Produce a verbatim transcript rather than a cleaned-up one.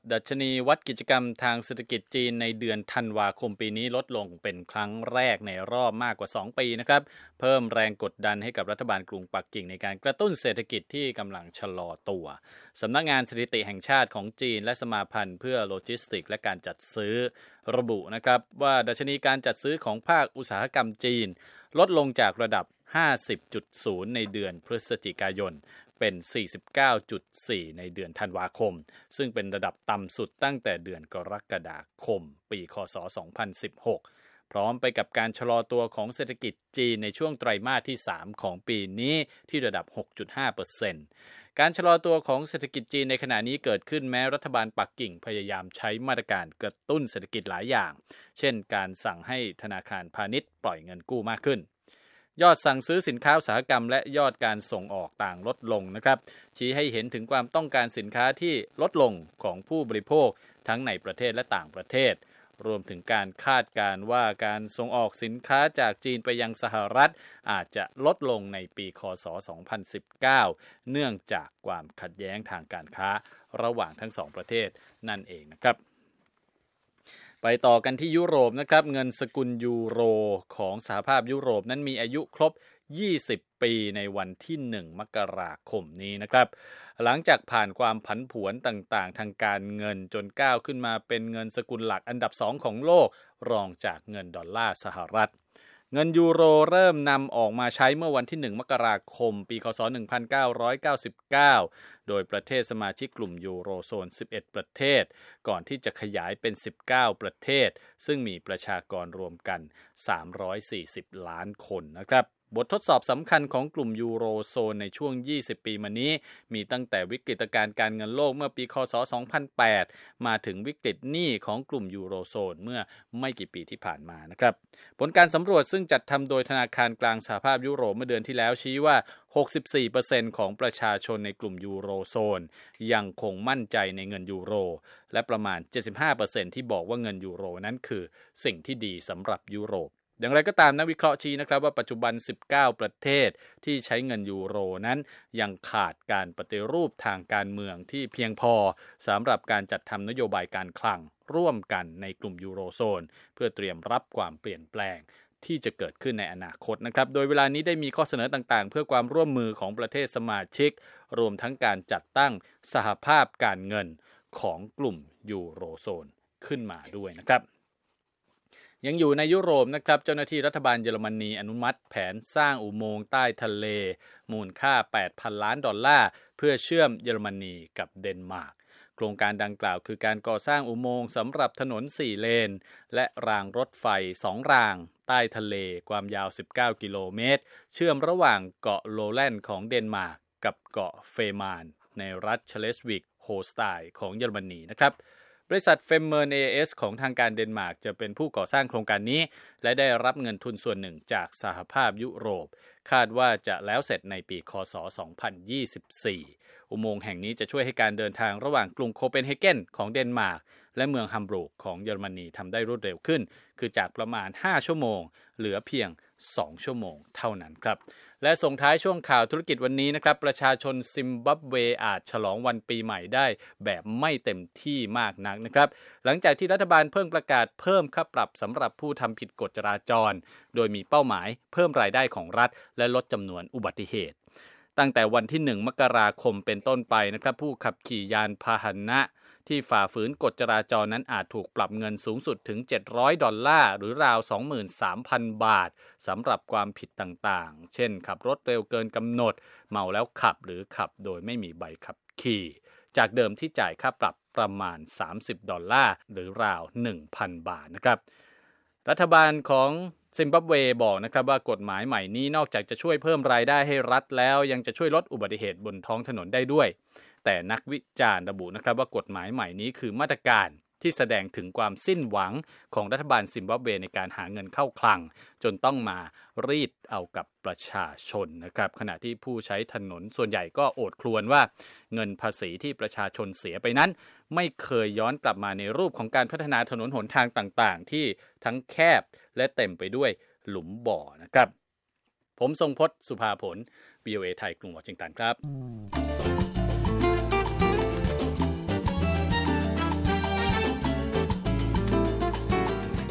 ดัชนีวัดกิจกรรมทางเศรษฐกิจจีนในเดือนธันวาคมปีนี้ลดลงเป็นครั้งแรกในรอบมากกว่าสองปีนะครับเพิ่มแรงกดดันให้กับรัฐบาลกรุงปักกิ่งในการกระตุ้นเศรษฐกิจที่กำลังชะลอตัวสำนักงานสถิติแห่งชาติของจีนและสมาพันธ์เพื่อโลจิสติกส์และการจัดซื้อระบุนะครับว่าดัชนีการจัดซื้อของภาคอุตสาหกรรมจีนลดลงจากระดับ ห้าสิบจุดศูนย์ ในเดือนพฤศจิกายนเป็น สี่สิบเก้าจุดสี่ ในเดือนธันวาคมซึ่งเป็นระดับต่ำสุดตั้งแต่เดือนกรกฎาคมปีคศสองพันสิบหกพร้อมไปกับการชะลอตัวของเศรษฐกิจจีนในช่วงไตรมาสที่สามของปีนี้ที่ระดับ หกจุดห้าเปอร์เซ็นต์ การชะลอตัวของเศรษฐกิจจีนในขณะนี้เกิดขึ้นแม้รัฐบาลปักกิ่งพยายามใช้มาตรการกระตุ้นเศรษฐกิจหลายอย่างเช่นการสั่งให้ธนาคารพาณิชย์ปล่อยเงินกู้มากขึ้นยอดสั่งซื้อสินค้าอุตสาหกรรมและยอดการส่งออกต่างลดลงนะครับชี้ให้เห็นถึงความต้องการสินค้าที่ลดลงของผู้บริโภคทั้งในประเทศและต่างประเทศรวมถึงการคาดการณ์ว่าการส่งออกสินค้าจากจีนไปยังสหรัฐอาจจะลดลงในปีคศสองพันสิบเก้าเนื่องจากความขัดแย้งทางการค้าระหว่างทั้งสองประเทศนั่นเองนะครับไปต่อกันที่ยุโรปนะครับเงินสกุลยูโรของสหภาพยุโรปนั้นมีอายุครบยี่สิบปีในวันที่หนึ่งมกราคมนี้นะครับหลังจากผ่านความผันผวนต่างๆทางการเงินจนก้าวขึ้นมาเป็นเงินสกุลหลักอันดับสองของโลกรองจากเงินดอลลาร์สหรัฐเงินยูโรเริ่มนำออกมาใช้เมื่อวันที่หนึ่งมกราคมปีคศหนึ่งพันเก้าร้อยเก้าสิบเก้าโดยประเทศสมาชิกกลุ่มยูโรโซนสิบเอ็ดประเทศก่อนที่จะขยายเป็นสิบเก้าประเทศซึ่งมีประชากรรวมกันสามร้อยสี่สิบล้านคนนะครับบททดสอบสำคัญของกลุ่มยูโรโซนในช่วงยี่สิบปีมานี้มีตั้งแต่วิกฤตการณ์การเงินโลกเมื่อปีคศสองพันแปดมาถึงวิกฤตหนี้ของกลุ่มยูโรโซนเมื่อไม่กี่ปีที่ผ่านมานะครับผลการสำรวจซึ่งจัดทำโดยธนาคารกลางสหภาพยุโรปเมื่อเดือนที่แล้วชี้ว่า หกสิบสี่เปอร์เซ็นต์ ของประชาชนในกลุ่มยูโรโซนยังคงมั่นใจในเงินยูโรและประมาณ เจ็ดสิบห้าเปอร์เซ็นต์ ที่บอกว่าเงินยูโรนั้นคือสิ่งที่ดีสำหรับยุโรปอย่างไรก็ตามนักวิเคราะห์ชี้นะครับว่าปัจจุบันสิบเก้าประเทศที่ใช้เงินยูโรนั้นยังขาดการปฏิรูปทางการเมืองที่เพียงพอสำหรับการจัดทำนโยบายการคลังร่วมกันในกลุ่มยูโรโซนเพื่อเตรียมรับความเปลี่ยนแปลงที่จะเกิดขึ้นในอนาคตนะครับโดยเวลานี้ได้มีข้อเสนอต่างๆเพื่อความร่วมมือของประเทศสมาชิกรวมทั้งการจัดตั้งสหภาพการเงินของกลุ่มยูโรโซนขึ้นมาด้วยนะครับยังอยู่ในยุโรปนะครับเจ้าหน้าที่รัฐบาลเยอรมนีอนุมัติแผนสร้างอุโมงค์ใต้ทะเลมูลค่า แปดพัน ล้านดอลลาร์เพื่อเชื่อมเยอรมนีกับเดนมาร์กโครงการดังกล่าวคือการก่อสร้างอุโมงค์สำหรับถนนสี่เลนและรางรถไฟสองรางใต้ทะเลความยาวสิบเก้ากิโลเมตรเชื่อมระหว่างเกาะโลแลนด์ของเดนมาร์กกับเกาะเฟมานในรัฐเชเลสวิกโฮสไตน์ของเยอรมนีนะครับบริษัทเฟมเมอร์ เอ เอส ของทางการเดนมาร์กจะเป็นผู้ก่อสร้างโครงการนี้และได้รับเงินทุนส่วนหนึ่งจากสหภาพยุโรปคาดว่าจะแล้วเสร็จในปีคศสองพันยี่สิบสี่อุโมงค์แห่งนี้จะช่วยให้การเดินทางระหว่างกรุงโคเปนเฮเกนของเดนมาร์กและเมืองฮัมบูร์กของเยอรมนีทำได้รวดเร็วขึ้นคือจากประมาณห้าชั่วโมงเหลือเพียงสองชั่วโมงเท่านั้นครับและส่งท้ายช่วงข่าวธุรกิจวันนี้นะครับประชาชนซิมบับเวอาจฉลองวันปีใหม่ได้แบบไม่เต็มที่มากนักนะครับหลังจากที่รัฐบาลเพิ่งประกาศเพิ่มค่าปรับสำหรับผู้ทำผิดกฎจราจรโดยมีเป้าหมายเพิ่มรายได้ของรัฐและลดจำนวนอุบัติเหตุตั้งแต่วันที่หนึ่งมกราคมเป็นต้นไปนะครับผู้ขับขี่ยานพาหนะที่ฝ่าฝืนกฎจราจรนั้นอาจถูกปรับเงินสูงสุดถึงเจ็ดร้อยดอลลาร์หรือราว สองหมื่นสามพัน บาทสำหรับความผิดต่างๆเช่นขับรถเร็วเกินกำหนดเมาแล้วขับหรือขับโดยไม่มีใบขับขี่จากเดิมที่จ่ายค่าปรับประมาณสามสิบดอลลาร์หรือราว หนึ่งพัน บาทนะครับรัฐบาลของซิมบับเวบอกนะครับว่ากฎหมายใหม่นี้นอกจากจะช่วยเพิ่มรายได้ให้รัฐแล้วยังจะช่วยลดอุบัติเหตุบนท้องถนนได้ด้วยแต่นักวิจารณ์ระบุนะครับว่ากฎหมายใหม่นี้คือมาตรการที่แสดงถึงความสิ้นหวังของรัฐบาลซิมบับเวในการหาเงินเข้าคลังจนต้องมารีดเอากับประชาชนนะครับขณะที่ผู้ใช้ถนนส่วนใหญ่ก็โอดครวญว่าเงินภาษีที่ประชาชนเสียไปนั้นไม่เคยย้อนกลับมาในรูปของการพัฒนาถนนหนทางต่างๆที่ทั้งแคบและเต็มไปด้วยหลุมบ่อนะครับผมทรงพจน์สุภาผล วี โอ เอ ไทยกรุงวอชิงตันครับ